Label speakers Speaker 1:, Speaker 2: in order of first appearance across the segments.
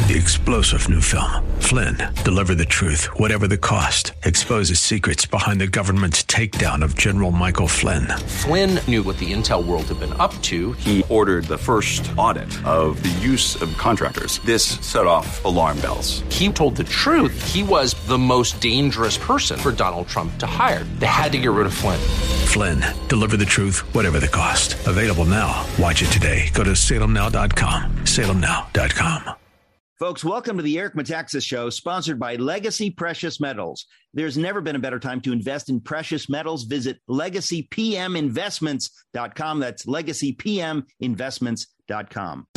Speaker 1: the explosive new film, Flynn, deliver the truth, whatever the cost, exposes secrets behind the government's takedown of General Michael Flynn.
Speaker 2: Flynn knew what the intel world had been up to.
Speaker 3: He ordered the first audit of the use of contractors. This set off alarm bells.
Speaker 2: He told the truth. He was the most dangerous person for Donald Trump to hire. They had to get rid of Flynn.
Speaker 1: Flynn, deliver the truth, whatever the cost. Available now. Watch it today. Go to salemnow.com. salemnow.com.
Speaker 4: Folks, welcome to the Eric Metaxas Show, sponsored by Legacy Precious Metals. There's never been a better time to invest in precious metals. Visit LegacyPMInvestments.com. That's LegacyPMInvestments.com.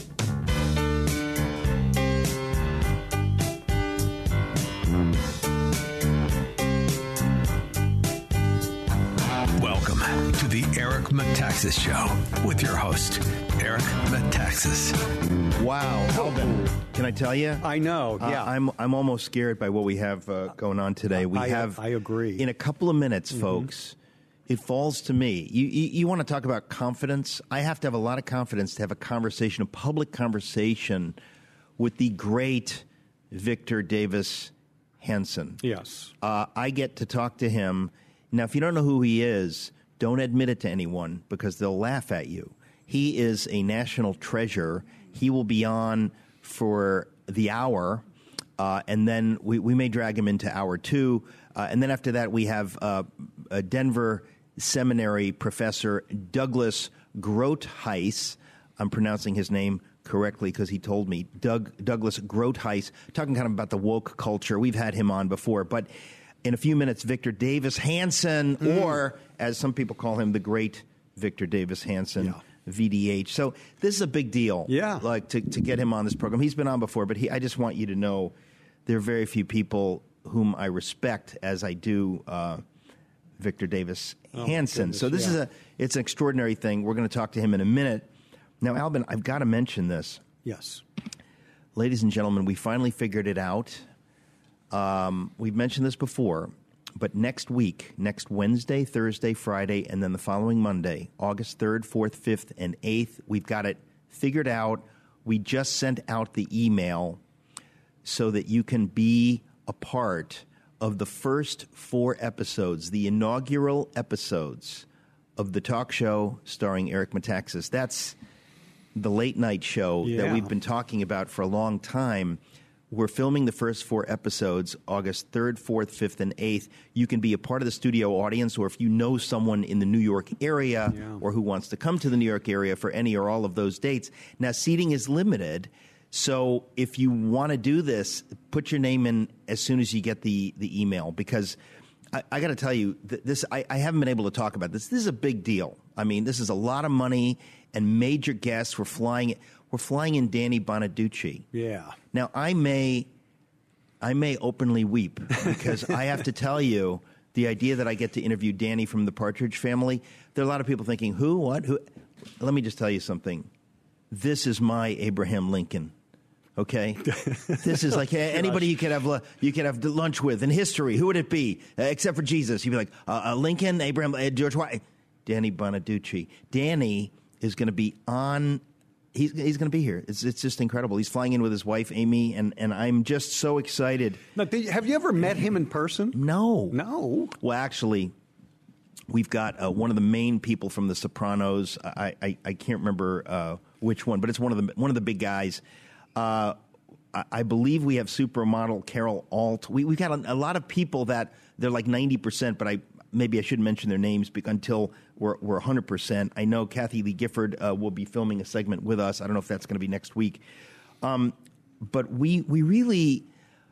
Speaker 1: Welcome to the Eric Metaxas Show with your host, Eric Metaxas.
Speaker 4: Wow, Alvin, can I tell you?
Speaker 5: I know, yeah.
Speaker 4: I'm almost scared by what we have going on today.
Speaker 5: I agree.
Speaker 4: In a couple of minutes, folks, it falls to me. You want to talk about confidence? I have to have a lot of confidence to have a conversation, a public conversation with the great Victor Davis Hanson.
Speaker 5: Yes.
Speaker 4: I get to talk to him. Now, if you don't know who he is, don't admit it to anyone because they'll laugh at you. He is a national treasure. He will be on for the hour, and then we may drag him into hour two. And then after that, we have a Denver Seminary professor, Douglas Groothuis. I'm pronouncing his name correctly because he told me. Douglas Groothuis, talking kind of about the woke culture. We've had him on before, but in a few minutes, Victor Davis Hanson, or as some people call him, the great Victor Davis Hanson, VDH. So this is a big deal.
Speaker 5: Yeah.
Speaker 4: Like to get him on this program. He's been on before, but I just want you to know there are very few people whom I respect as I do Victor Davis Hanson. So this is it's an extraordinary thing. We're going to talk to him in a minute. Now, Albin, I've got to mention this.
Speaker 5: Yes.
Speaker 4: Ladies and gentlemen, we finally figured it out. We've mentioned this before, but next week, next Wednesday, Thursday, Friday, and then the following Monday, August 3rd, 4th, 5th, and 8th, we've got it figured out. We just sent out the email so that you can be a part of the first 4 episodes, the inaugural episodes of the talk show starring Eric Metaxas. That's the late night show that we've been talking about for a long time. We're filming the first 4 episodes, August 3rd, 4th, 5th, and 8th. You can be a part of the studio audience, or if you know someone in the New York area or who wants to come to the New York area for any or all of those dates. Now, seating is limited, so if you want to do this, put your name in as soon as you get the email, because I got to tell you, I haven't been able to talk about this. This is a big deal. I mean, this is a lot of money and major guests. We're flying in Danny Bonaduce.
Speaker 5: Yeah.
Speaker 4: Now, I may openly weep because I have to tell you, the idea that I get to interview Danny from the Partridge Family, there are a lot of people thinking, who, what, who? Let me just tell you something. This is my Abraham Lincoln. Okay, this is like anybody you could have lunch with in history. Who would it be except for Jesus? You'd be like Lincoln, Abraham, George Washington, Danny Bonaduce. Danny is going to be on. He's going to be here. It's just incredible. He's flying in with his wife Amy, and I'm just so excited.
Speaker 5: Now, have you ever met him in person?
Speaker 4: No. Well, actually, we've got one of the main people from The Sopranos. I can't remember which one, but it's one of the big guys. I believe we have supermodel Carol Alt. We've got a lot of people that they're like 90%, but maybe I shouldn't mention their names until we're 100%. I know Kathy Lee Gifford will be filming a segment with us. I don't know if that's going to be next week. But we really,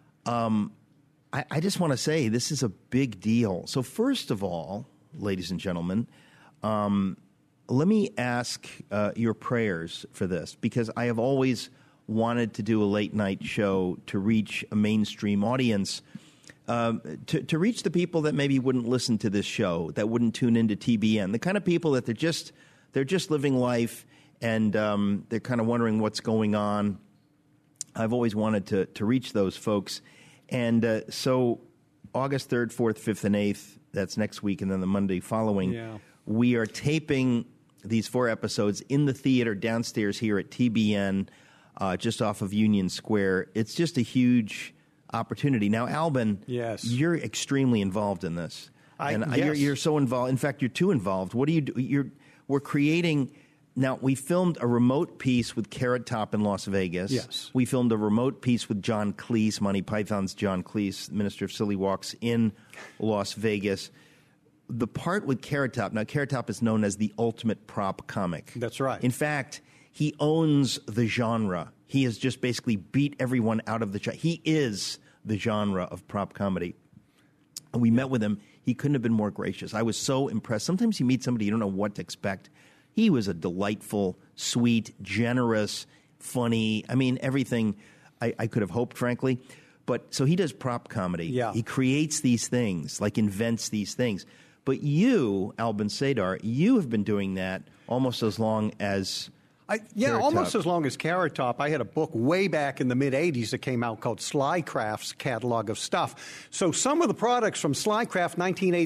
Speaker 4: I just want to say this is a big deal. So first of all, ladies and gentlemen, let me ask your prayers for this, because I have always wanted to do a late night show to reach a mainstream audience, to reach the people that maybe wouldn't listen to this show, that wouldn't tune into TBN, the kind of people that they're just living life and they're kind of wondering what's going on. I've always wanted to reach those folks. And so August 3rd, 4th, 5th, and 8th, that's next week, and then the Monday following, we are taping these 4 episodes in the theater downstairs here at TBN. just off of Union Square. It's just a huge opportunity. Now, Albin,
Speaker 5: yes,
Speaker 4: you're extremely involved in this.
Speaker 5: Yes.
Speaker 4: You're so involved. In fact, you're too involved. What do you do? We're creating. Now, we filmed a remote piece with Carrot Top in Las Vegas.
Speaker 5: Yes.
Speaker 4: We filmed a remote piece with John Cleese, Monty Python's John Cleese, Minister of Silly Walks, in Las Vegas. The part with Carrot Top, now Carrot Top is known as the ultimate prop comic.
Speaker 5: That's right.
Speaker 4: In fact, he owns the genre. He has just basically beat everyone out of the genre. He is the genre of prop comedy. And we met with him. He couldn't have been more gracious. I was so impressed. Sometimes you meet somebody, you don't know what to expect. He was a delightful, sweet, generous, funny. I mean, everything I could have hoped, frankly. But so he does prop comedy.
Speaker 5: Yeah.
Speaker 4: He creates these things, like invents these things. But you, Albin Sadar, you have been doing that almost as long as Carrot
Speaker 5: almost
Speaker 4: Top.
Speaker 5: As long as Carrot Top. I had a book way back in the mid-'80s that came out called Slycraft's Catalog of Stuff. So some of the products from Slycraft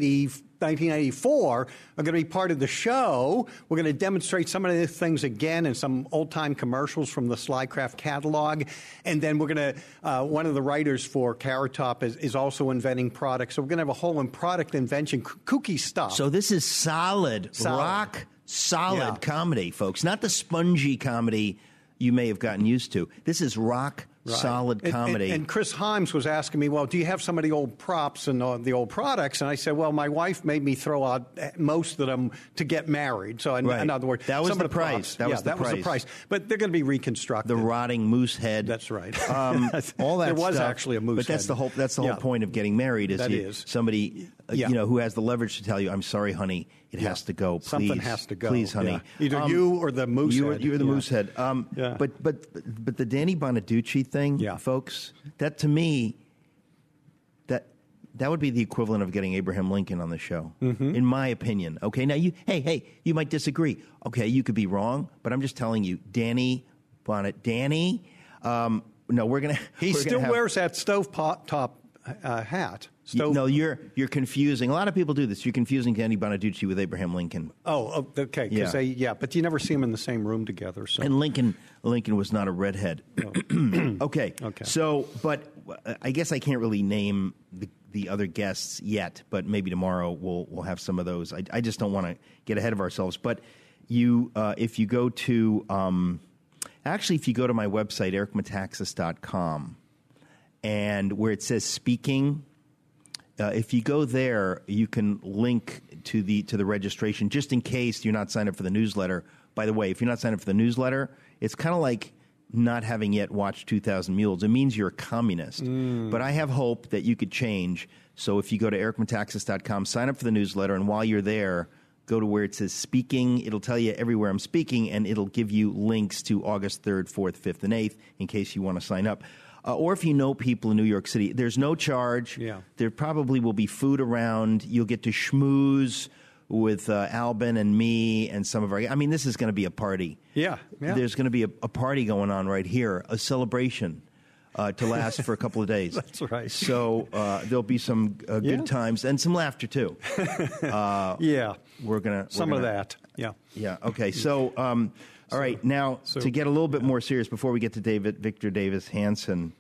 Speaker 5: 1984 are going to be part of the show. We're going to demonstrate some of these things again in some old-time commercials from the Slycraft catalog. And then we're going to, one of the writers for Carrot Top is also inventing products. So we're going to have a whole product invention, kooky stuff.
Speaker 4: So this is solid. Rock solid comedy, folks. Not the spongy comedy you may have gotten used to. This is rock solid comedy.
Speaker 5: And Chris Himes was asking me, well, do you have some of the old props and the old products? And I said, well, my wife made me throw out most of them to get married. So in other words,
Speaker 4: that was
Speaker 5: some
Speaker 4: the
Speaker 5: of the
Speaker 4: price.
Speaker 5: props,
Speaker 4: That was the price.
Speaker 5: But they're going to be reconstructed.
Speaker 4: The rotting moose head.
Speaker 5: That's right.
Speaker 4: All that
Speaker 5: there was
Speaker 4: stuff.
Speaker 5: actually a moose
Speaker 4: but that's
Speaker 5: head.
Speaker 4: the whole. That's the whole point of getting married. Is somebody who has the leverage to tell you, "I'm sorry, honey, it has to go. Please,
Speaker 5: something has to go.
Speaker 4: Please, honey.
Speaker 5: Either you or the moose head.
Speaker 4: You're the moose head. But the Danny Bonaducci thing, folks. That to me, that would be the equivalent of getting Abraham Lincoln on the show, in my opinion. Okay, now you might disagree. Okay, you could be wrong, but I'm just telling you, Danny. No, we're gonna.
Speaker 5: He still wears that stovetop hat.
Speaker 4: No, you're confusing. A lot of people do this. You're confusing Danny Bonaducci with Abraham Lincoln.
Speaker 5: Oh, okay. But you never see them in the same room together. So.
Speaker 4: And Lincoln was not a redhead.
Speaker 5: No.
Speaker 4: Okay. So, but I guess I can't really name the other guests yet. But maybe tomorrow we'll have some of those. I just don't want to get ahead of ourselves. But if you go to if you go to my website ericmetaxas.com, and where it says speaking. If you go there, you can link to the registration, just in case you're not signed up for the newsletter. By the way, if you're not signed up for the newsletter, it's kind of like not having yet watched 2,000 Mules. It means you're a communist. But I have hope that you could change. So if you go to ericmetaxas.com, sign up for the newsletter, and while you're there, go to where it says speaking. It'll tell you everywhere I'm speaking, and it'll give you links to August 3rd, 4th, 5th, and 8th in case you want to sign up. Or if you know people in New York City, there's no charge.
Speaker 5: Yeah.
Speaker 4: There probably will be food around. You'll get to schmooze with Albin and me and some of our... I mean, this is going to be a party.
Speaker 5: Yeah.
Speaker 4: There's going to be a party going on right here, a celebration to last for a couple of days.
Speaker 5: That's right.
Speaker 4: So there'll be some good times and some laughter, too.
Speaker 5: We're going to... Some of that. Yeah.
Speaker 4: Yeah, okay. So... all right, now to get a little bit more serious, before we get to Victor Davis Hanson,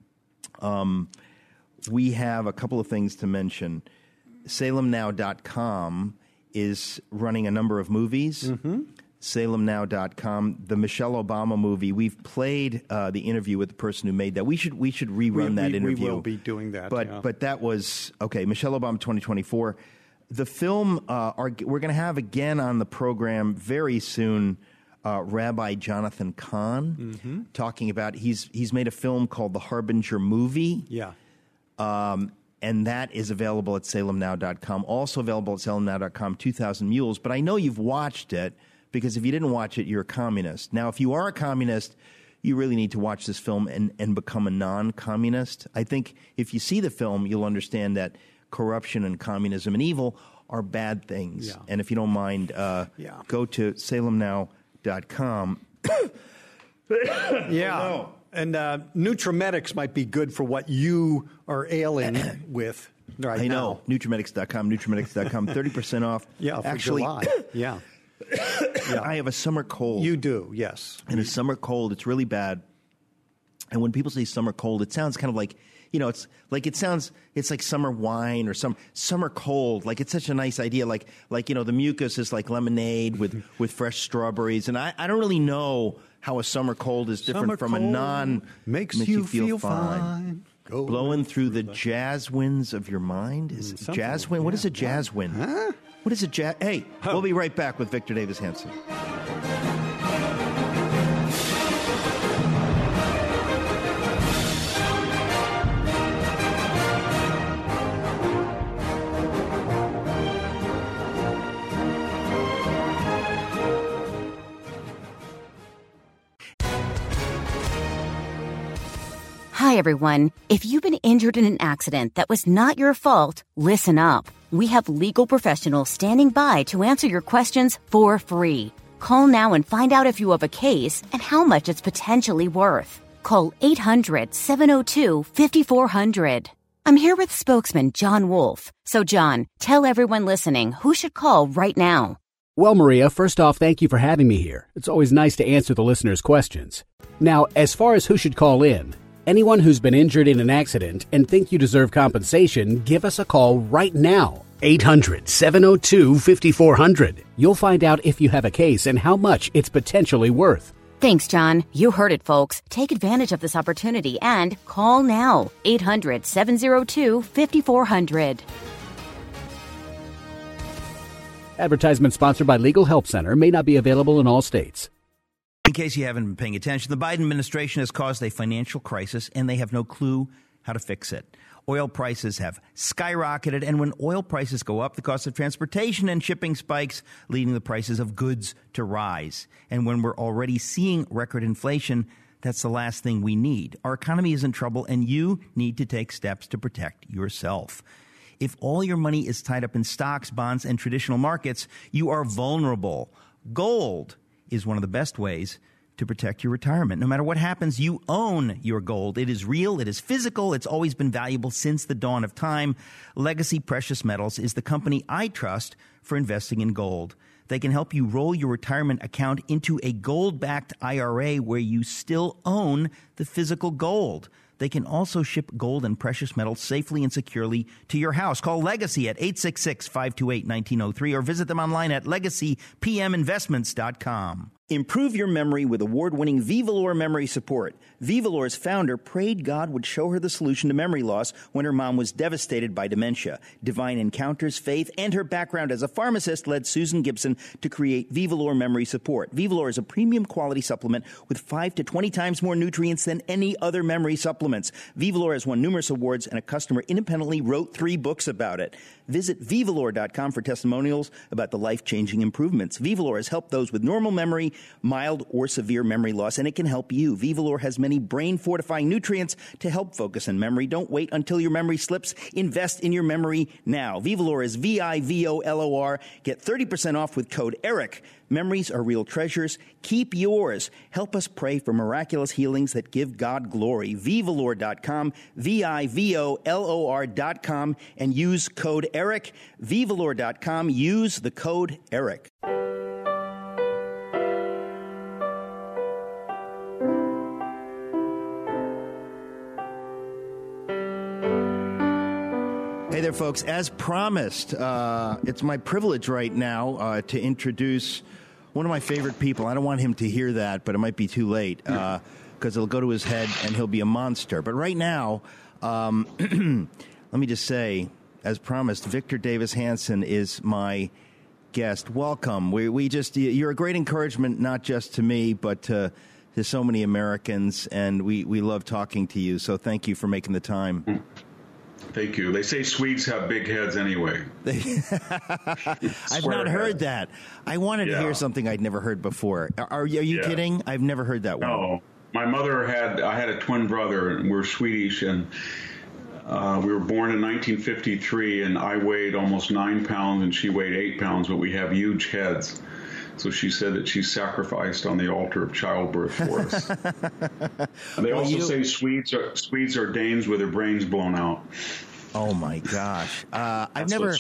Speaker 4: we have a couple of things to mention. SalemNow.com is running a number of movies. SalemNow.com, the Michelle Obama movie. We've played the interview with the person who made that. We should rerun that interview.
Speaker 5: We will be doing that.
Speaker 4: But that was Michelle Obama 2024. The film we're going to have again on the program very soon. Rabbi Jonathan Cahn talking about he's made a film called The Harbinger Movie.
Speaker 5: Yeah.
Speaker 4: And that is available at SalemNow.com. Also available at SalemNow.com, 2,000 Mules. But I know you've watched it, because if you didn't watch it, you're a communist. Now, if you are a communist, you really need to watch this film and become a non-communist. I think if you see the film, you'll understand that corruption and communism and evil are bad things.
Speaker 5: Yeah.
Speaker 4: And if you don't mind, go to SalemNow.com.
Speaker 5: No. And Nutramedics might be good for what you are ailing with right now.
Speaker 4: I know. Nutramedics.com, 30% off.
Speaker 5: Yeah, for
Speaker 4: actually,
Speaker 5: July. Yeah.
Speaker 4: I have a summer cold.
Speaker 5: You do, yes.
Speaker 4: And a summer cold, it's really bad. And when people say summer cold, it sounds kind of like, it's like summer wine or summer cold. Like it's such a nice idea. Like the mucus is like lemonade with fresh strawberries. And I don't really know how a summer cold is different from a non
Speaker 5: makes you feel fine.
Speaker 4: Blowing through the jazz winds of your mind. Is it jazz wind? What is a jazz wind?
Speaker 5: Huh?
Speaker 4: What is a jazz? Hey, we'll be right back with Victor Davis Hanson.
Speaker 6: Hi, everyone. If you've been injured in an accident that was not your fault, listen up. We have legal professionals standing by to answer your questions for free. Call now and find out if you have a case and how much it's potentially worth. Call 800-702-5400. I'm here with spokesman John Wolf. So, John, tell everyone listening who should call right now.
Speaker 7: Well, Maria, first off, thank you for having me here. It's always nice to answer the listeners' questions. Now, as far as who should call in, anyone who's been injured in an accident and think you deserve compensation, give us a call right now. 800-702-5400. You'll find out if you have a case and how much it's potentially worth.
Speaker 6: Thanks, John. You heard it, folks. Take advantage of this opportunity and call now. 800-702-5400.
Speaker 7: Advertisement sponsored by Legal Help Center. May not be available in all states.
Speaker 4: In case you haven't been paying attention, the Biden administration has caused a financial crisis, and they have no clue how to fix it. Oil prices have skyrocketed, and when oil prices go up, the cost of transportation and shipping spikes, leading the prices of goods to rise. And when we're already seeing record inflation, that's the last thing we need. Our economy is in trouble, and you need to take steps to protect yourself. If all your money is tied up in stocks, bonds, and traditional markets, you are vulnerable. Gold is one of the best ways to protect your retirement. No matter what happens, you own your gold. It is real. It is physical. It's always been valuable since the dawn of time. Legacy Precious Metals is the company I trust for investing in gold. They can help you roll your retirement account into a gold-backed IRA where you still own the physical gold. They can also ship gold and precious metals safely and securely to your house. Call Legacy at 866-528-1903 or visit them online at legacypminvestments.com. Improve your memory with award-winning Vivalor memory support. Vivalor's founder prayed God would show her the solution to memory loss when her mom was devastated by dementia. Divine encounters, faith, and her background as a pharmacist led Susan Gibson to create Vivalor memory support. Vivalor is a premium quality supplement with 5 to 20 times more nutrients than any other memory supplements. Vivalor has won numerous awards, and a customer independently wrote 3 books about it. Visit Vivalor.com for testimonials about the life-changing improvements. Vivalor has helped those with normal memory, mild or severe memory loss, and it can help you. Vivalor has many brain-fortifying nutrients to help focus on memory. Don't wait until your memory slips. Invest in your memory now. Vivalor is VIVOLOR. Get 30% off with code ERIC. Memories are real treasures. Keep yours. Help us pray for miraculous healings that give God glory. Vivalor.com, VIVOLOR.com, and use code ERIC. Vivalor.com. Use the code ERIC. Hey there, folks. As promised, it's my privilege right now to introduce one of my favorite people. I don't want him to hear that, but it might be too late because it'll go to his head and he'll be a monster. But right now, let me just say, as promised, Victor Davis Hanson is my guest. Welcome. You're a great encouragement, not just to me, but to so many Americans, and we love talking to you. So thank you for making the time.
Speaker 8: Thank you. They say Swedes have big heads anyway.
Speaker 4: I've not heard that. I wanted to hear something I'd never heard before. Are you kidding? I've never heard that one.
Speaker 8: No. My mother I had a twin brother, and we're Swedish, and we were born in 1953, and I weighed almost 9 pounds, and she weighed 8 pounds, but we have huge heads. So she said that she sacrificed on the altar of childbirth for us. They also say Swedes are Danes with their brains blown out.
Speaker 4: Oh my gosh! I've never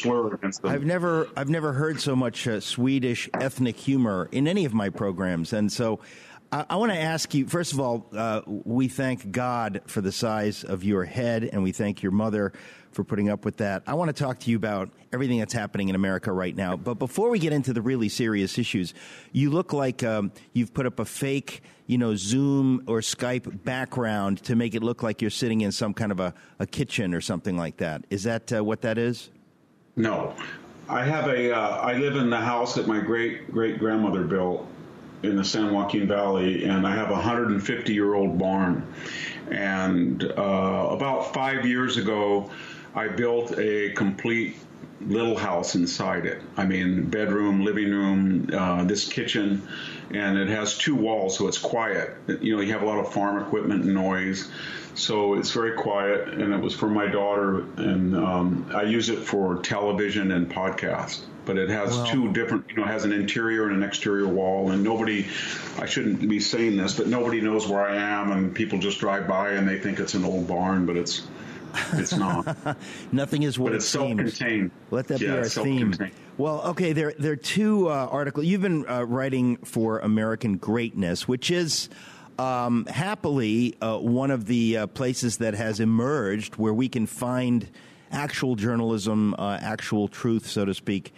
Speaker 4: heard so much Swedish ethnic humor in any of my programs, and so I want to ask you, first of all, we thank God for the size of your head, and we thank your mother for putting up with that. I want to talk to you about everything that's happening in America right now. But before we get into the really serious issues, you look like you've put up a fake, Zoom or Skype background to make it look like you're sitting in some kind of a kitchen or something like that. Is that what that is?
Speaker 8: No. I live in the house that my great-great-grandmother built in the San Joaquin Valley, and I have a 150-year-old barn. And about 5 years ago, I built a complete little house inside it. I mean, bedroom, living room, this kitchen, and it has 2 walls, so it's quiet. You have a lot of farm equipment and noise, so it's very quiet, and it was for my daughter, and I use it for television and podcast. But it has 2 different, it has an interior and an exterior wall, and I shouldn't be saying this, but nobody knows where I am, and people just drive by and they think it's an old barn, but it's not.
Speaker 4: Nothing is what
Speaker 8: it seems. But it's self-contained.
Speaker 4: Let that be our theme. Well, okay, there are 2 articles. You've been writing for American Greatness, which is happily one of the places that has emerged where we can find actual journalism, actual truth, so to speak.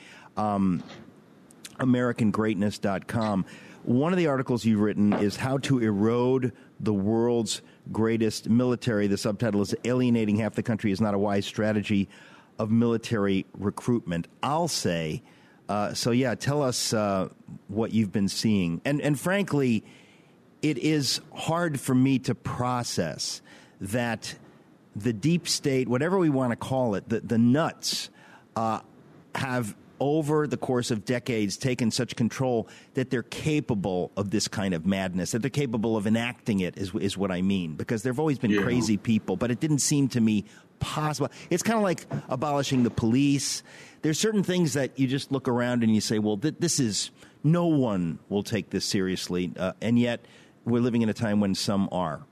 Speaker 4: AmericanGreatness.com. One of the articles you've written is How to Erode the World's Greatest Military. The subtitle is Alienating Half the Country is Not a Wise Strategy of Military Recruitment. I'll say, tell us what you've been seeing. And frankly, it is hard for me to process that the deep state, whatever we want to call it, the nuts have over the course of decades taken such control that they're capable of this kind of madness, that they're capable of enacting it is what I mean, because there have always been crazy people, but it didn't seem to me possible. It's kind of like abolishing the police. There's certain things that you just look around and you say, well, no one will take this seriously, and yet we're living in a time when some are.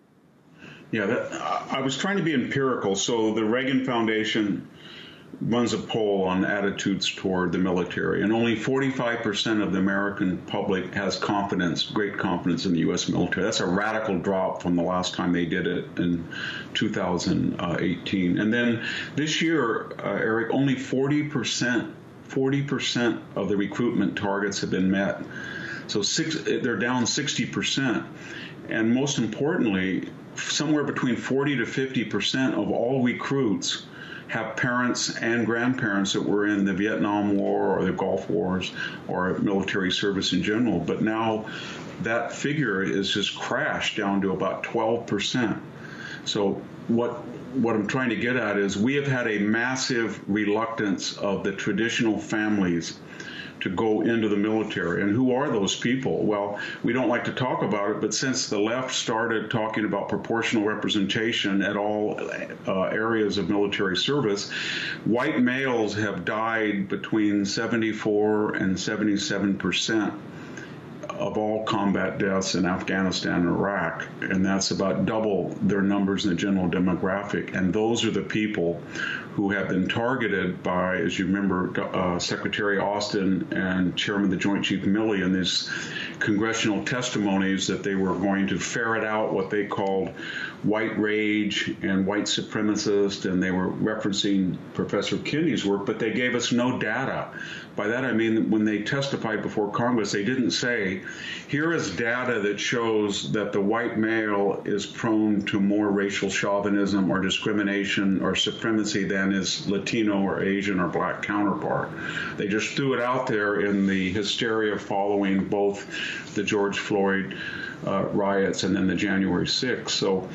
Speaker 8: Yeah, I was trying to be empirical. So the Reagan Foundation runs a poll on attitudes toward the military, and only 45% of the American public has great confidence in the U.S. military. That's a radical drop from the last time they did it in 2018. And then this year, Eric, only 40% of the recruitment targets have been met. So they're down 60%. And most importantly, somewhere between 40 to 50% of all recruits have parents and grandparents that were in the Vietnam War or the Gulf Wars or military service in general. But now that figure is just crashed down to about 12%. So what I'm trying to get at is we have had a massive reluctance of the traditional families to go into the military. And who are those people? Well, we don't like to talk about it, but since the left started talking about proportional representation at all areas of military service, white males have died between 74 and 77% of all combat deaths in Afghanistan and Iraq, and that's about double their numbers in the general demographic. And those are the people who have been targeted by, as you remember, Secretary Austin and Chairman of the Joint Chiefs Milley in these congressional testimonies that they were going to ferret out what they called white rage and white supremacist, and they were referencing Professor Kinney's work, but they gave us no data. By that I mean when they testified before Congress, they didn't say, here is data that shows that the white male is prone to more racial chauvinism or discrimination or supremacy than his Latino or Asian or black counterpart. They just threw it out there in the hysteria following both the George Floyd riots and then the January 6th. So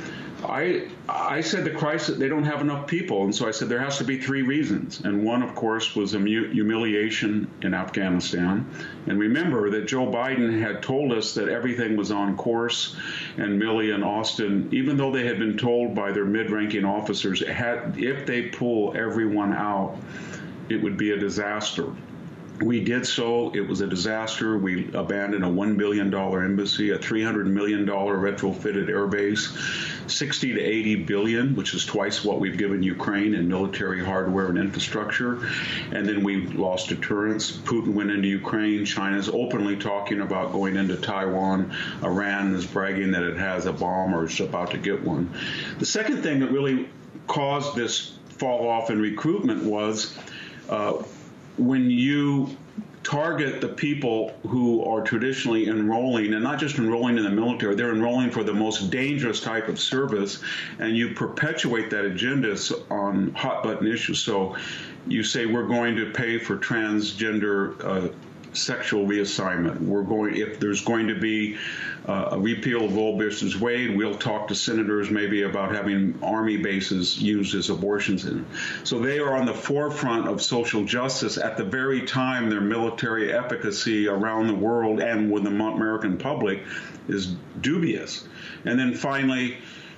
Speaker 8: I said the crisis, they don't have enough people. And so I said there has to be 3 reasons. And one, of course, was humiliation in Afghanistan. And remember that Joe Biden had told us that everything was on course. And Milley and Austin, even though they had been told by their mid-ranking officers, if they pull everyone out, it would be a disaster. We did so. It was a disaster. We abandoned a $1 billion embassy, a $300 million retrofitted airbase, 60 to 80 billion, which is twice what we've given Ukraine in military hardware and infrastructure. And then we lost deterrence. Putin went into Ukraine. China's openly talking about going into Taiwan. Iran is bragging that it has a bomb or is about to get one. The second thing that really caused this fall off in recruitment was when you target the people who are traditionally enrolling, and not just enrolling in the military, they're enrolling for the most dangerous type of service, and you perpetuate that agenda on hot-button issues. So you say we're going to pay for transgender sexual reassignment. If there's going to be a repeal of Roe versus Wade, we'll talk to senators maybe about having army bases used as abortions. So they are on the forefront of social justice at the very time their military efficacy around the world and with the American public is dubious. And then finally,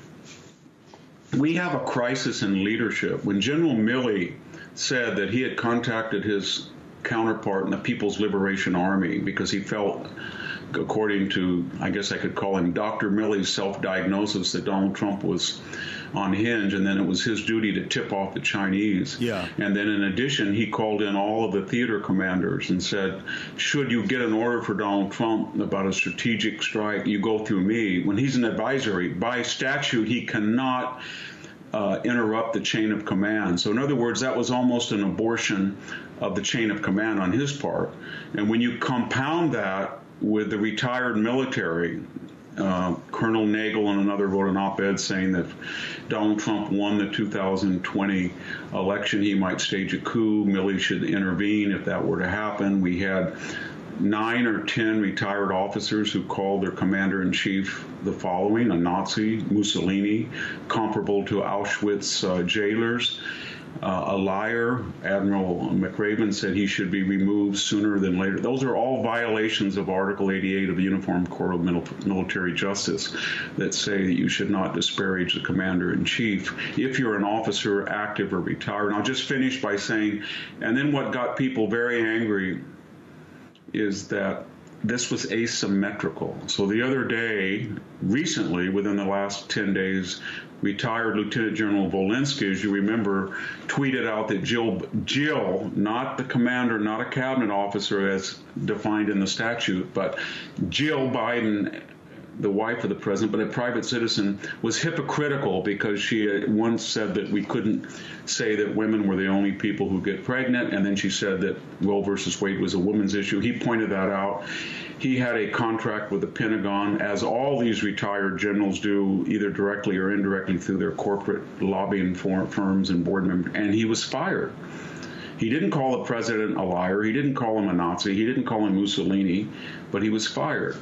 Speaker 8: we have a crisis in leadership. When General Milley said that he had contacted his counterpart in the People's Liberation Army because he felt, according to, I guess I could call him Dr. Milley's self-diagnosis, that Donald Trump was unhinged, and then it was his duty to tip off the Chinese.
Speaker 4: Yeah.
Speaker 8: And then in addition, he called in all of the theater commanders and said, should you get an order for Donald Trump about a strategic strike, you go through me. When he's an advisory, by statute, he cannot interrupt the chain of command. So in other words, that was almost an abortion of the chain of command on his part. And when you compound that with the retired military, Colonel Nagel and another wrote an op-ed saying that if Donald Trump won the 2020 election, he might stage a coup. Milley should intervene if that were to happen. We had 9 or 10 retired officers who called their commander-in-chief the following: a Nazi, Mussolini, comparable to Auschwitz jailers, a liar. Admiral McRaven said he should be removed sooner than later. Those are all violations of Article 88 of the Uniform Code of Military Justice that say that you should not disparage the commander-in-chief if you're an officer, active or retired. And I'll just finish by saying, and then what got people very angry is that this was asymmetrical. So the other day, recently, within the last 10 days, retired Lieutenant General Volensky, as you remember, tweeted out that Jill, not the commander, not a cabinet officer as defined in the statute, but Jill Biden, the wife of the president, but a private citizen, was hypocritical because she had once said that we couldn't say that women were the only people who get pregnant, and then she said that Roe versus Wade was a women's issue. He pointed that out. He had a contract with the Pentagon, as all these retired generals do, either directly or indirectly through their corporate lobbying firms and board members, and he was fired. He didn't call the president a liar. He didn't call him a Nazi. He didn't call him Mussolini, but he was fired.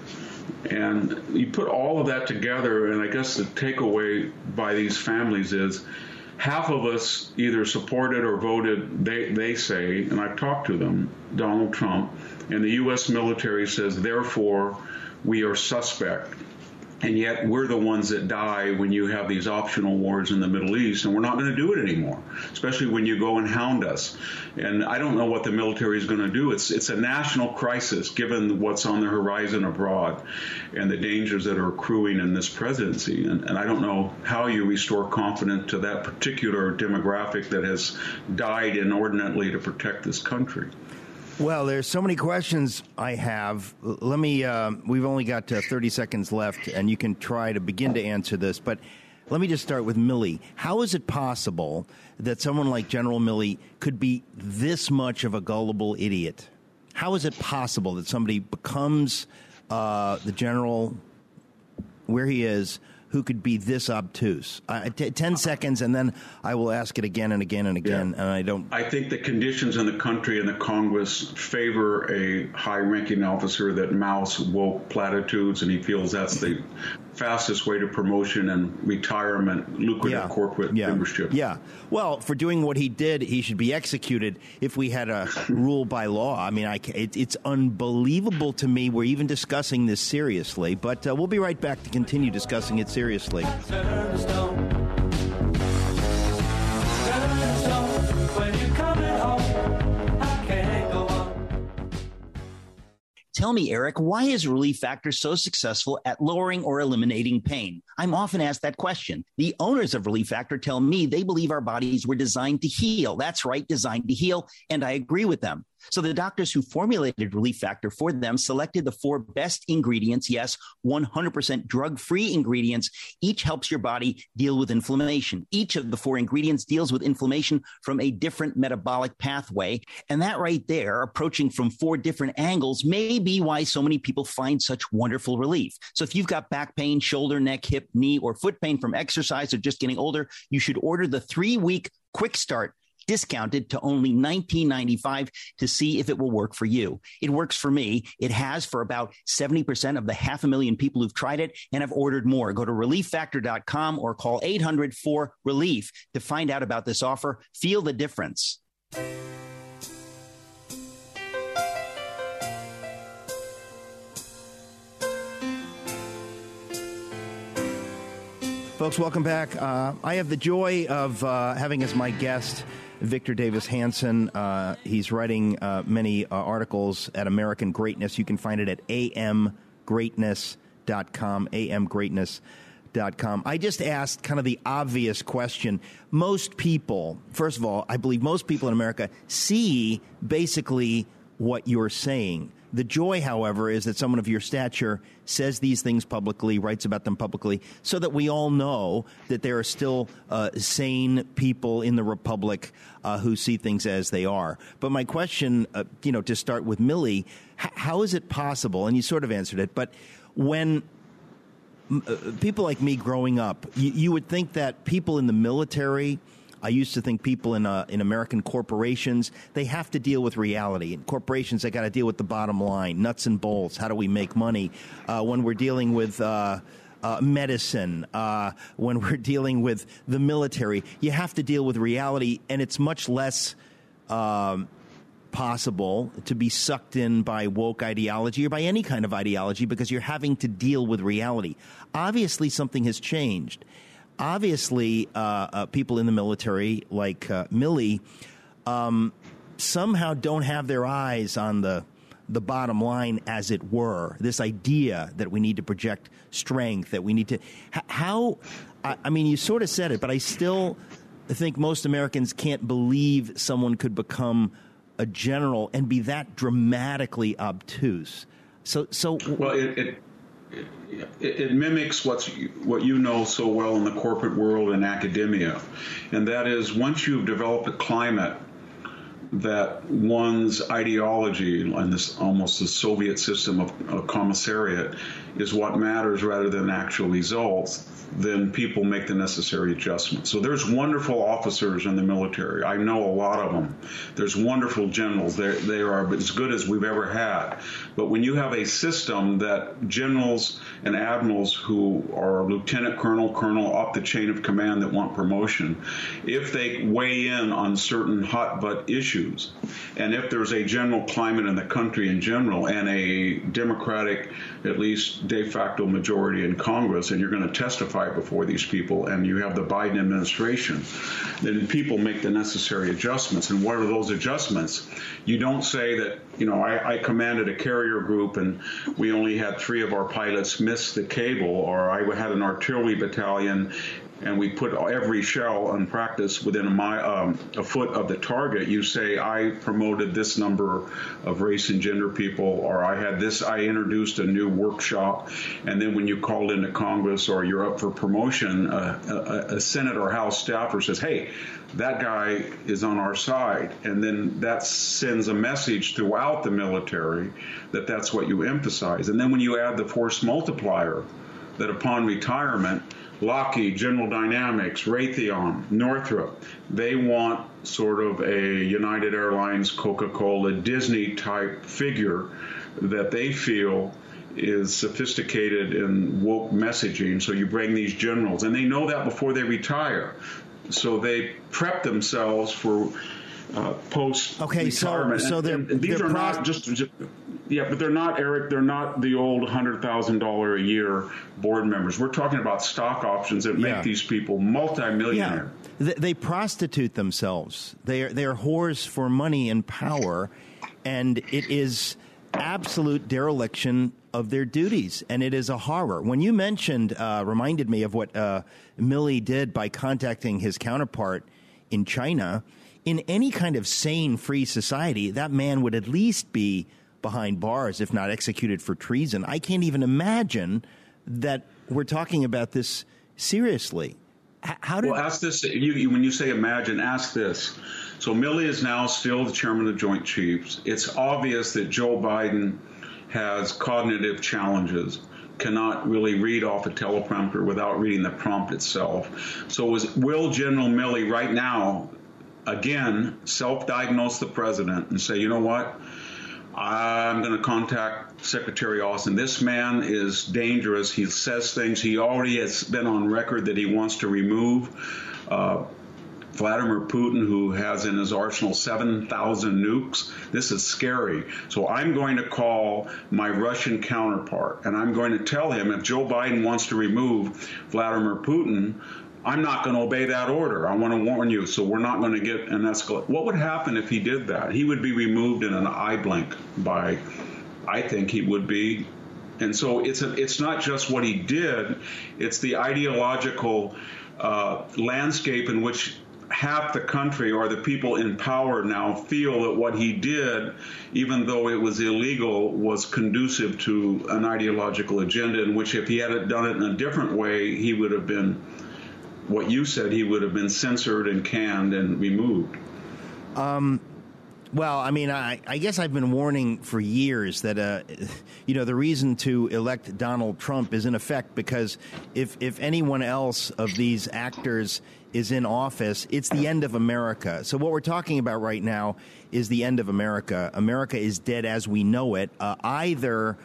Speaker 8: And you put all of that together, and I guess the takeaway by these families is half of us either supported or voted, they say, and I've talked to them, Donald Trump, and the U.S. military says, therefore, we are suspect. And yet we're the ones that die when you have these optional wars in the Middle East, and we're not going to do it anymore, especially when you go and hound us. And I don't know what the military is going to do. It's a national crisis, given what's on the horizon abroad and the dangers that are accruing in this presidency. And I don't know how you restore confidence to that particular demographic that has died inordinately to protect this country.
Speaker 4: Well, there's so many questions I have. Let me, we've only got 30 seconds left, and you can try to begin to answer this, but let me just start with Milley. How is it possible that someone like General Milley could be this much of a gullible idiot? How is it possible that somebody becomes the general where he is, who could be this obtuse? 10 seconds, and then I will ask it again and again and again, and
Speaker 8: I think the conditions in the country and the Congress favor a high-ranking officer that mouths woke platitudes, and he feels that's the fastest way to promotion and retirement, lucrative corporate membership.
Speaker 4: Yeah. Well, for doing what he did, he should be executed if we had a rule by law. I mean, it's unbelievable to me we're even discussing this seriously, but we'll be right back to continue discussing it seriously.
Speaker 9: Tell me, Eric, why is Relief Factor so successful at lowering or eliminating pain? I'm often asked that question. The owners of Relief Factor tell me they believe our bodies were designed to heal. That's right, designed to heal, and I agree with them. So the doctors who formulated Relief Factor for them selected the 4 best ingredients. Yes, 100% drug-free ingredients. Each helps your body deal with inflammation. Each of the 4 ingredients deals with inflammation from a different metabolic pathway. And that right there, approaching from 4 different angles, may be why so many people find such wonderful relief. So if you've got back pain, shoulder, neck, hip, knee, or foot pain from exercise or just getting older, you should order the 3-week quick start, discounted to only $19.95 to see if it will work for you. It works for me. It has for about 70% of the 500,000 people who've tried it and have ordered more. Go to relieffactor.com or call 800-4RELIEF to find out about this offer. Feel the difference.
Speaker 4: Folks, welcome back. I have the joy of having as my guest Victor Davis Hanson. He's writing many articles at American Greatness. You can find it at amgreatness.com, amgreatness.com. I just asked kind of the obvious question. Most people, first of all, I believe most people in America see basically what you're saying. The joy, however, is that someone of your stature says these things publicly, writes about them publicly, so that we all know that there are still sane people in the Republic who see things as they are. But my question, to start with Millie, how is it possible, and you sort of answered it, but when people like me growing up, you would think that people in the military, I used to think people in American corporations, they have to deal with reality. In corporations, they got to deal with the bottom line, nuts and bolts. How do we make money? When we're dealing with medicine, when we're dealing with the military, you have to deal with reality, and it's much less possible to be sucked in by woke ideology or by any kind of ideology because you're having to deal with reality. Obviously, something has changed. Obviously, people in the military, like Millie, somehow don't have their eyes on the bottom line, as it were. This idea that we need to project strength, that we need to... I mean, you sort of said it, but I still think most Americans can't believe someone could become a general and be that dramatically obtuse.
Speaker 8: Well, it mimics what you know so well in the corporate world and academia, and that is once you've developed a climate that one's ideology and this almost the Soviet system of commissariat is what matters rather than actual results, then people make the necessary adjustments. So there's wonderful officers in the military. I know a lot of them. There's wonderful generals. They are as good as we've ever had. But when you have a system that generals and admirals who are lieutenant colonel, up the chain of command that want promotion, if they weigh in on certain hot-butt issues, and if there's a general climate in the country in general and a Democratic, at least de facto majority in Congress, and you're going to testify before these people, and you have the Biden administration, then people make the necessary adjustments. And what are those adjustments? You don't say that, I commanded a carrier group and we only had 3 of our pilots miss the cable, or I had an artillery battalion and we put every shell on practice within a foot of the target. You say, I promoted this number of race and gender people, or I introduced a new workshop. And then when you called into Congress or you're up for promotion, a Senate or House staffer says, hey, that guy is on our side. And then that sends a message throughout the military that that's what you emphasize. And then when you add the force multiplier, that upon retirement, Lockheed, General Dynamics, Raytheon, Northrop, they want sort of a United Airlines, Coca-Cola, Disney-type figure that they feel is sophisticated in woke messaging. So you bring these generals, and they know that before they retire. So they prep themselves for post-retirement.
Speaker 4: So
Speaker 8: these are not just... Yeah, but they're not, Eric, they're not the old $100,000 a year board members. We're talking about stock options that make these people multimillionaire.
Speaker 4: Yeah. They prostitute themselves. They are whores for money and power, and it is absolute dereliction of their duties, and it is a horror. When you mentioned, reminded me of what Milley did by contacting his counterpart in China. In any kind of sane, free society, that man would at least be behind bars, if not executed for treason. I can't even imagine that we're talking about this seriously.
Speaker 8: Well, ask this. When you say imagine, ask this. So Milley is now still the chairman of the Joint Chiefs. It's obvious that Joe Biden has cognitive challenges, cannot really read off a teleprompter without reading the prompt itself. So will General Milley right now, again, self-diagnose the president and say, you know what, I'm going to contact Secretary Austin. This man is dangerous. He says things. He already has been on record that he wants to remove Vladimir Putin, who has in his arsenal 7,000 nukes. This is scary. So I'm going to call my Russian counterpart, and I'm going to tell him if Joe Biden wants to remove Vladimir Putin, I'm not going to obey that order. I want to warn you, so we're not going to get an escalation. What would happen if he did that? He would be removed in an eye blink by, I think he would be. And so it's not just what he did, it's the ideological landscape in which half the country or the people in power now feel that what he did, even though it was illegal, was conducive to an ideological agenda in which if he had done it in a different way, he would have been, what you said, he would have been censored and canned and removed.
Speaker 4: Well, I mean, I guess I've been warning for years that, the reason to elect Donald Trump is in effect because if anyone else of these actors is in office, it's the end of America. So what we're talking about right now is the end of America. America is dead as we know it. Either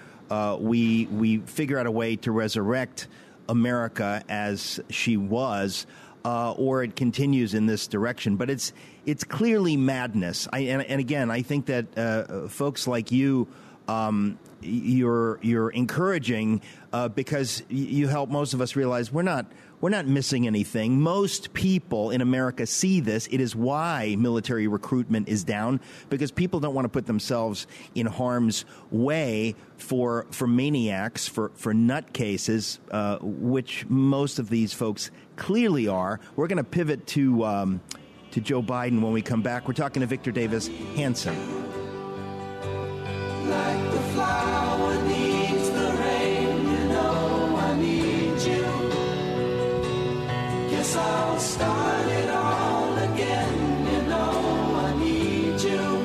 Speaker 4: we figure out a way to resurrect America as she was, or it continues in this direction. But it's clearly madness. And again, I think that folks like you, you're encouraging because you help most of us realize we're not missing anything. Most people in America see this. It is why military recruitment is down, because people don't want to put themselves in harm's way for maniacs, for nutcases, which most of these folks clearly are. We're going to pivot to Joe Biden when we come back. We're talking to Victor Davis Hanson.
Speaker 10: Like the flower needs the rain, I need you. Guess I'll start it all again, I need you.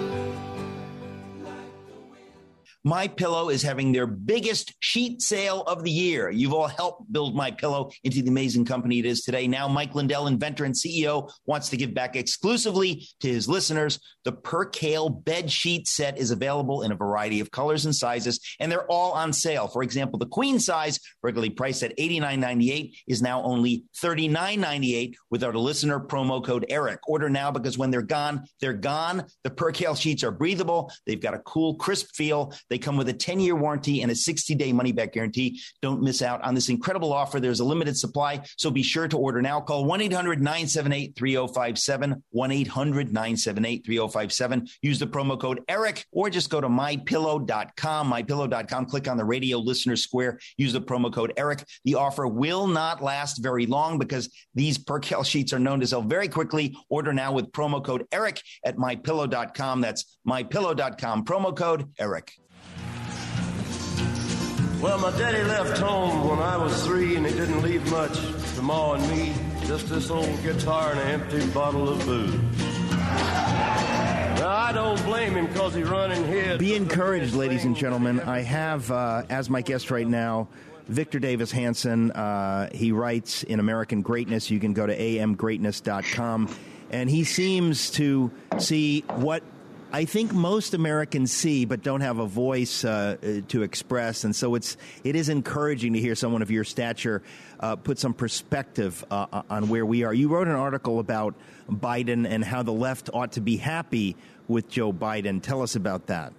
Speaker 9: MyPillow is having their biggest sheet sale of the year. You've all helped build MyPillow into the amazing company it is today. Now, Mike Lindell, inventor and CEO, wants to give back exclusively to his listeners. The Percale bed sheet set is available in a variety of colors and sizes, and they're all on sale. For example, the queen size, regularly priced at $89.98, is now only $39.98 with our listener promo code ERIC. Order now, because when they're gone, they're gone. The Percale sheets are breathable. They've got a cool, crisp feel. They come with a 10-year warranty and a 60-day money-back guarantee. Don't miss out on this incredible offer. There's a limited supply, so be sure to order now. Call 1-800-978-3057, 1-800-978-3057. Use the promo code ERIC, or just go to MyPillow.com. MyPillow.com. Click on the radio listener square. Use the promo code ERIC. The offer will not last very long because these Percale sheets are known to sell very quickly. Order now with promo code ERIC at MyPillow.com. That's MyPillow.com. Promo code ERIC.
Speaker 10: Well, my daddy left home when I was 3, and he didn't leave much to Ma and me, just this old guitar and an empty bottle of booze. Now, I don't blame him because he run and hid.
Speaker 4: Be encouraged, ladies and gentlemen. I have, as my guest right now, Victor Davis Hanson. He writes in American Greatness. You can go to amgreatness.com. And he seems to see what I think most Americans see, but don't have a voice to express. And so it is encouraging to hear someone of your stature put some perspective on where we are. You wrote an article about Biden and how the left ought to be happy with Joe Biden. Tell us about that.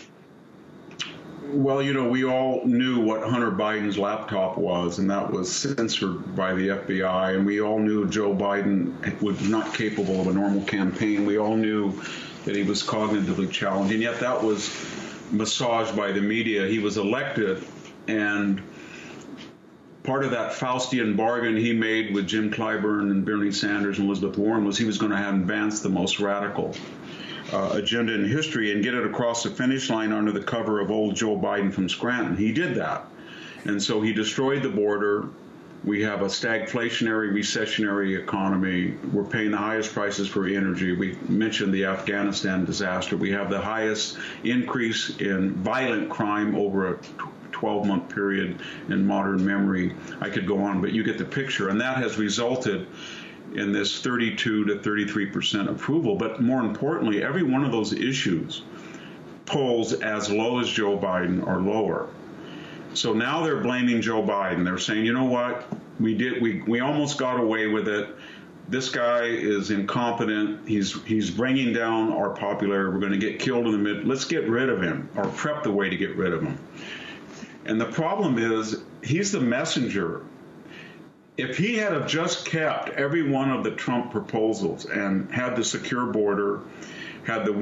Speaker 8: Well, we all knew what Hunter Biden's laptop was, and that was censored by the FBI. And we all knew Joe Biden was not capable of a normal campaign. We all knew that he was cognitively challenged, and yet that was massaged by the media. He was elected, and part of that Faustian bargain he made with Jim Clyburn and Bernie Sanders and Elizabeth Warren was he was going to advance the most radical agenda in history and get it across the finish line under the cover of old Joe Biden from Scranton. He did that. And so he destroyed the border. We have a stagflationary, recessionary economy. We're paying the highest prices for energy. We mentioned the Afghanistan disaster. We have the highest increase in violent crime over a 12-month period in modern memory. I could go on, but you get the picture. And that has resulted in this 32 to 33% approval. But more importantly, every one of those issues polls as low as Joe Biden or lower. So now they're blaming Joe Biden. They're saying, you know what, we almost got away with it. This guy is incompetent. He's bringing down our popularity. We're going to get killed in the mid. Let's get rid of him, or prep the way to get rid of him. And the problem is, he's the messenger. If he had have just kept every one of the Trump proposals and had the secure border, had the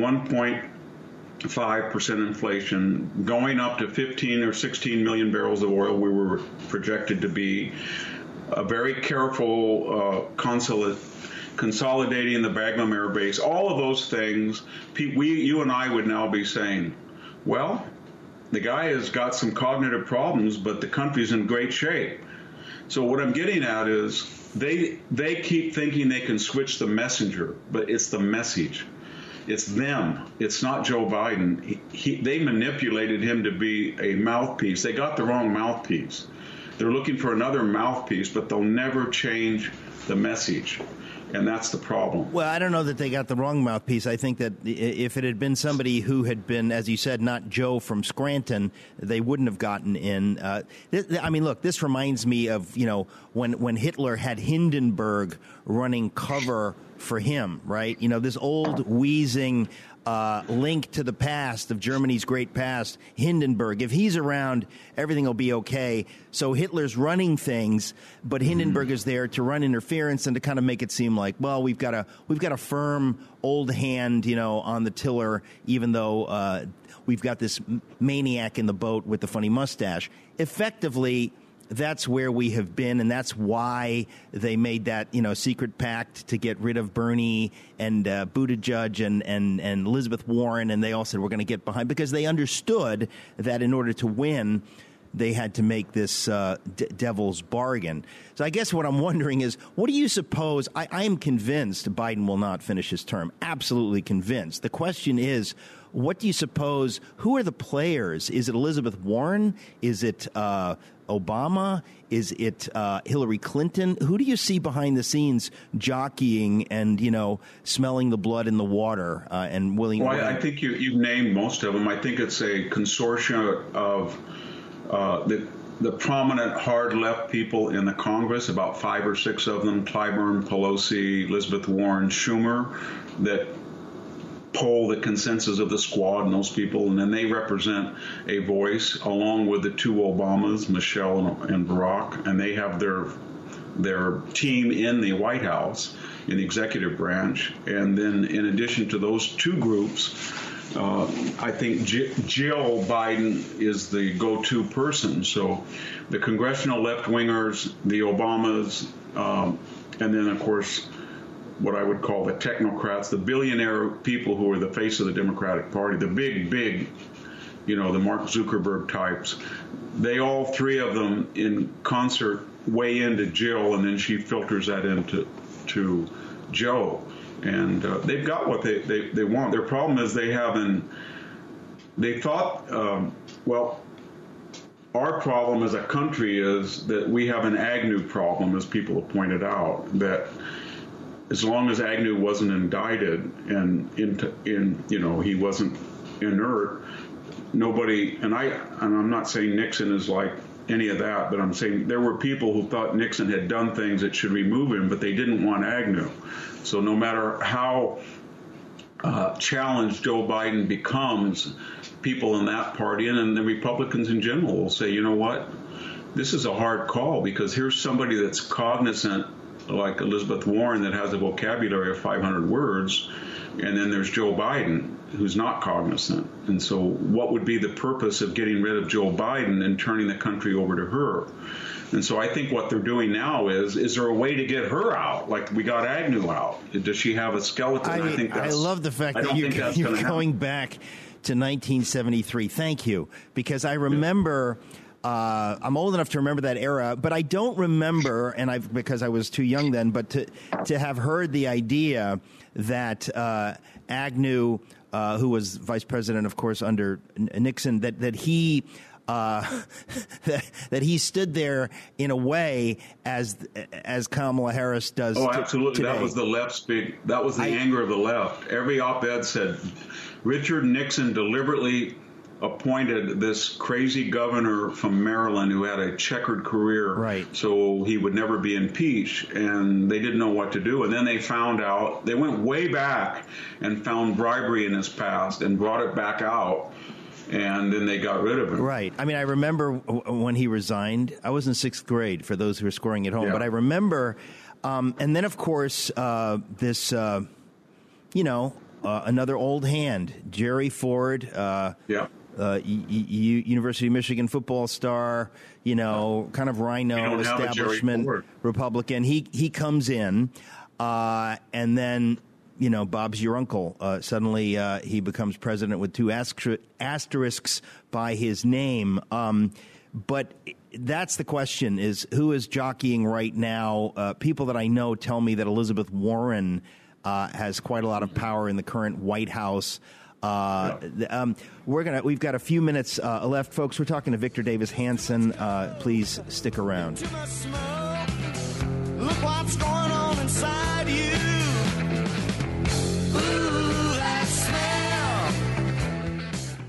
Speaker 8: 1.5% inflation, going up to 15 or 16 million barrels of oil we were projected to be, a very careful consolidating the Bagram Air Base, all of those things, you and I would now be saying, well, the guy has got some cognitive problems, but the country's in great shape. So what I'm getting at is they keep thinking they can switch the messenger, but it's the message. It's them. It's not Joe Biden. They manipulated him to be a mouthpiece. They got the wrong mouthpiece. They're looking for another mouthpiece, but they'll never change the message. And that's the problem.
Speaker 4: Well, I don't know that they got the wrong mouthpiece. I think that if it had been somebody who had been, as you said, not Joe from Scranton, they wouldn't have gotten in. I mean, look, this reminds me of, when Hitler had Hindenburg running cover for him, right? This old wheezing link to the past of Germany's great past, Hindenburg. If he's around, everything will be okay. So Hitler's running things, but Hindenburg is there to run interference and to kind of make it seem like, well, we've got a firm old hand, on the tiller, even though we've got this maniac in the boat with the funny mustache. Effectively, that's where we have been, and that's why they made that, secret pact to get rid of Bernie and Buttigieg and Elizabeth Warren, and they all said, we're going to get behind, because they understood that in order to win, they had to make this devil's bargain. So I guess what I'm wondering is, what do you suppose? I am convinced Biden will not finish his term, absolutely convinced. The question is, what do you suppose? Who are the players? Is it Elizabeth Warren? Is it Obama? Is it Hillary Clinton? Who do you see behind the scenes jockeying and, smelling the blood in the water and willing?
Speaker 8: Well, I think you've named most of them. I think it's a consortium of the prominent hard left people in the Congress, about 5 or 6 of them, Clyburn, Pelosi, Elizabeth Warren, Schumer, that poll the consensus of the squad and those people, and then they represent a voice along with the 2 Obamas, Michelle and Barack, and they have their team in the White House, in the executive branch. And then in addition to those 2 groups, I think Jill Biden is the go-to person. So the congressional left-wingers, the Obamas, and then, of course, what I would call the technocrats, the billionaire people who are the face of the Democratic Party, the big, the Mark Zuckerberg types. They, all 3 of them in concert, weigh into Jill, and then she filters that into Joe. And they've got what they want. Their problem is they thought, our problem as a country is that we have an Agnew problem, as people have pointed out, that as long as Agnew wasn't indicted and he wasn't inert, nobody, and I'm not saying Nixon is like any of that, but I'm saying there were people who thought Nixon had done things that should remove him, but they didn't want Agnew. So no matter how challenged Joe Biden becomes, people in that party and the Republicans in general will say, you know what, this is a hard call, because here's somebody that's cognizant, like Elizabeth Warren, that has a vocabulary of 500 words, And then there's Joe Biden, who's not cognizant. And so what would be the purpose of getting rid of Joe Biden and turning the country over to her? And so I think what they're doing now is there a way to get her out? Like we got Agnew out. Does she have a skeleton?
Speaker 4: I love the fact that you're going back to 1973. Thank you. Because I remember... I'm old enough to remember that era, but I don't remember, because I was too young then, but to have heard the idea that Agnew, who was vice president, of course, under Nixon, that he that he stood there in a way as Kamala Harris does.
Speaker 8: Oh, absolutely.
Speaker 4: Today.
Speaker 8: That was the left's big. That was the anger of the left. Every op-ed said Richard Nixon deliberately appointed this crazy governor from Maryland who had a checkered career,
Speaker 4: right?
Speaker 8: So he would never be impeached, and they didn't know what to do. And then they found out, they went way back and found bribery in his past and brought it back out, and then they got rid of him.
Speaker 4: Right. I mean, I remember when he resigned. I was in sixth grade, for those who are scoring at home, but I remember, and then of course another old hand, Jerry Ford. University of Michigan football star, kind of rhino establishment Republican. He comes in, and then, Bob's your uncle. Suddenly he becomes president with two asterisks by his name. But that's the question: is who is jockeying right now? People that I know tell me that Elizabeth Warren has quite a lot of power in the current White House. We've got a few minutes left, folks. We're talking to Victor Davis Hanson. Please stick around.
Speaker 11: Look what's going on inside you. Ooh, that smell.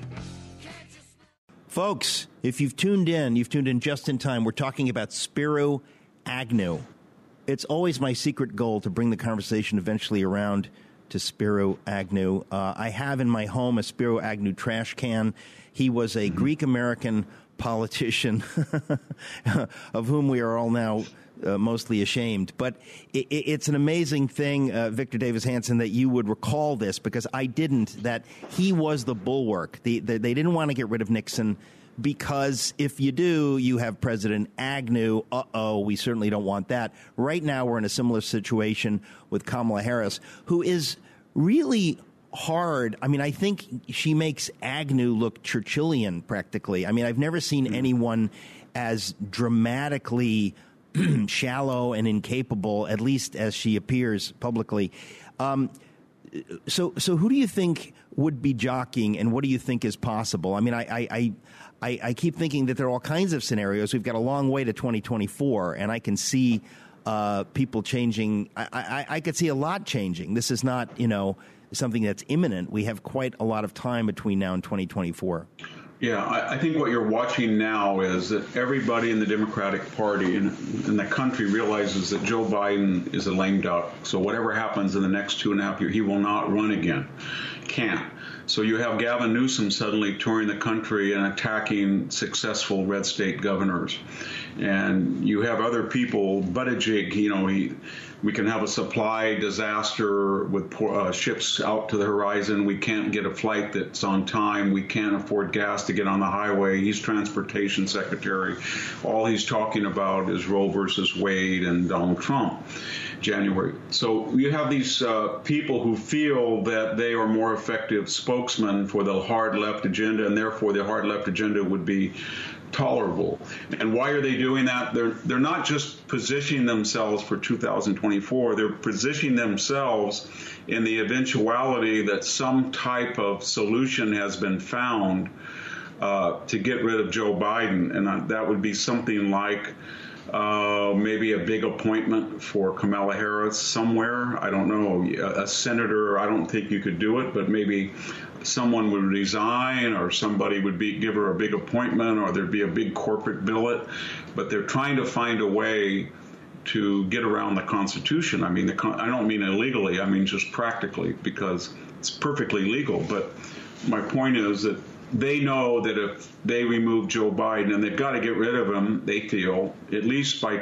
Speaker 4: Folks, if you've tuned in just in time. We're talking about Spiro Agnew. It's always my secret goal to bring the conversation eventually around to Spiro Agnew. I have in my home a Spiro Agnew trash can. He was a Greek-American politician of whom we are all now mostly ashamed. But it's an amazing thing, Victor Davis Hanson, that you would recall this, because I didn't, that he was the bulwark. They didn't want to get rid of Nixon, because if you do, you have President Agnew. We certainly don't want that. Right now, we're in a similar situation with Kamala Harris, who is really hard. I mean, I think she makes Agnew look Churchillian, practically. I mean, I've never seen anyone as dramatically shallow and incapable, at least as she appears publicly. So who do you think would be jockeying, and what do you think is possible? I mean, I keep thinking that there are all kinds of scenarios. We've got a long way to 2024, and I can see people changing. I could see a lot changing. This is not, something that's imminent. We have quite a lot of time between now and 2024.
Speaker 8: Yeah, I think what you're watching now is that everybody in the Democratic Party in the country realizes that Joe Biden is a lame duck. So whatever happens in the next 2.5 years, he will not run again. Can't. So you have Gavin Newsom suddenly touring the country and attacking successful red state governors. And you have other people, Buttigieg, we can have a supply disaster with ships out to the horizon. We can't get a flight that's on time. We can't afford gas to get on the highway. He's transportation secretary. All he's talking about is Roe versus Wade and Donald Trump. January. So you have these people who feel that they are more effective spokesmen for the hard left agenda, and therefore the hard left agenda would be tolerable. And why are they doing that? They're not just positioning themselves for 2024. They're positioning themselves in the eventuality that some type of solution has been found to get rid of Joe Biden, and that would be something like maybe a big appointment for Kamala Harris somewhere. I don't know. A senator, I don't think you could do it, but maybe someone would resign or somebody would give her a big appointment, or there'd be a big corporate billet. But they're trying to find a way to get around the Constitution. I mean, I don't mean illegally. I mean just practically, because it's perfectly legal. But my point is that they know that if they remove Joe Biden, and they've got to get rid of him, they feel, at least by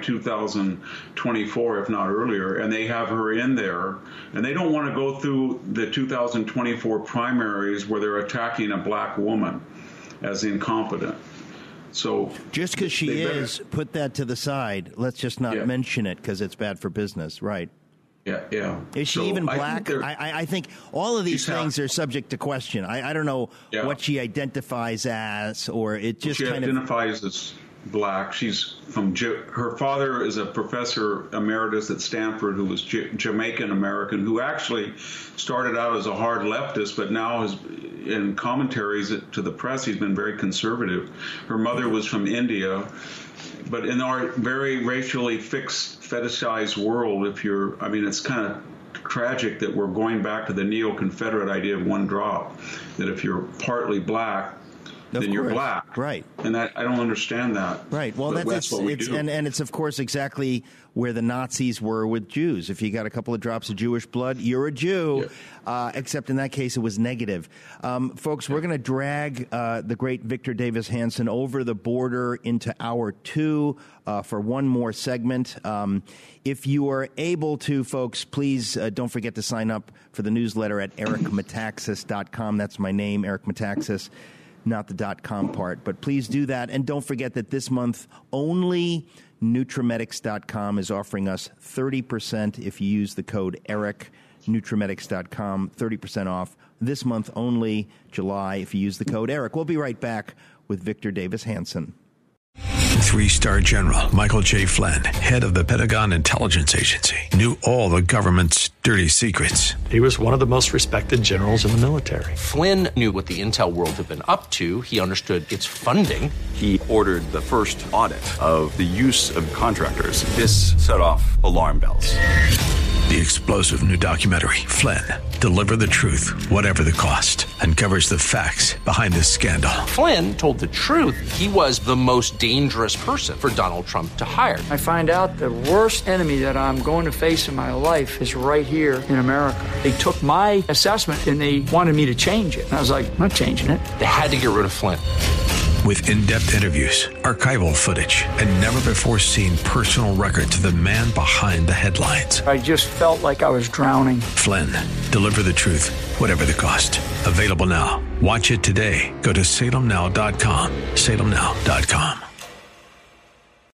Speaker 8: 2024, if not earlier, and they have her in there, and they don't want to go through the 2024 primaries where they're attacking a black woman as incompetent. So
Speaker 4: just because she is, put that to the side. Let's just not mention it because it's bad for business, right?
Speaker 8: Yeah.
Speaker 4: Is she even black? I think all of these things are subject to question. I don't know what she identifies as, or it just
Speaker 8: she identifies as black. She's from her father is a professor emeritus at Stanford who was Jamaican American, who actually started out as a hard leftist, but now has, in commentaries to the press, he's been very conservative. Her mother was from India. But in our very racially fixed, fetishized world, it's kind of tragic that we're going back to the neo-Confederate idea of one drop, that if you're partly black, then you're black.
Speaker 4: Right.
Speaker 8: And I don't understand that.
Speaker 4: Right. Well, that's what we do. And it's, of course, exactly where the Nazis were with Jews. If you got a couple of drops of Jewish blood, you're a Jew. Except in that case, it was negative. Folks, we're going to drag the great Victor Davis Hanson over the border into hour 2 for one more segment. If you are able to, folks, please don't forget to sign up for the newsletter at ericmetaxas.com. That's my name, Eric Metaxas. Not the .com part, but please do that. And don't forget that this month only Nutrimetics.com is offering us 30% if you use the code ERIC, Nutrimetics.com, 30% off this month only, July, if you use the code ERIC. We'll be right back with Victor Davis Hanson.
Speaker 1: 3-star General Michael J. Flynn, head of the Pentagon Intelligence Agency, knew all the government's dirty secrets.
Speaker 12: He was one of the most respected generals in the military.
Speaker 2: Flynn knew what the intel world had been up to. He understood its funding.
Speaker 3: He ordered the first audit of the use of contractors. This set off alarm bells.
Speaker 1: The explosive new documentary, Flynn, Deliver the Truth, Whatever the Cost, uncovers the facts behind this scandal.
Speaker 2: Flynn told the truth. He was the most dangerous person for Donald Trump to hire.
Speaker 13: I find out the worst enemy that I'm going to face in my life is right here in America. They took my assessment and they wanted me to change it. And I was like, I'm not changing it.
Speaker 2: They had to get rid of Flynn.
Speaker 1: With in-depth interviews, archival footage, and never-before-seen personal records of the man behind the headlines.
Speaker 13: I just felt like I was drowning.
Speaker 1: Flynn, Deliver the Truth, Whatever the Cost. Available now. Watch it today. Go to salemnow.com. salemnow.com.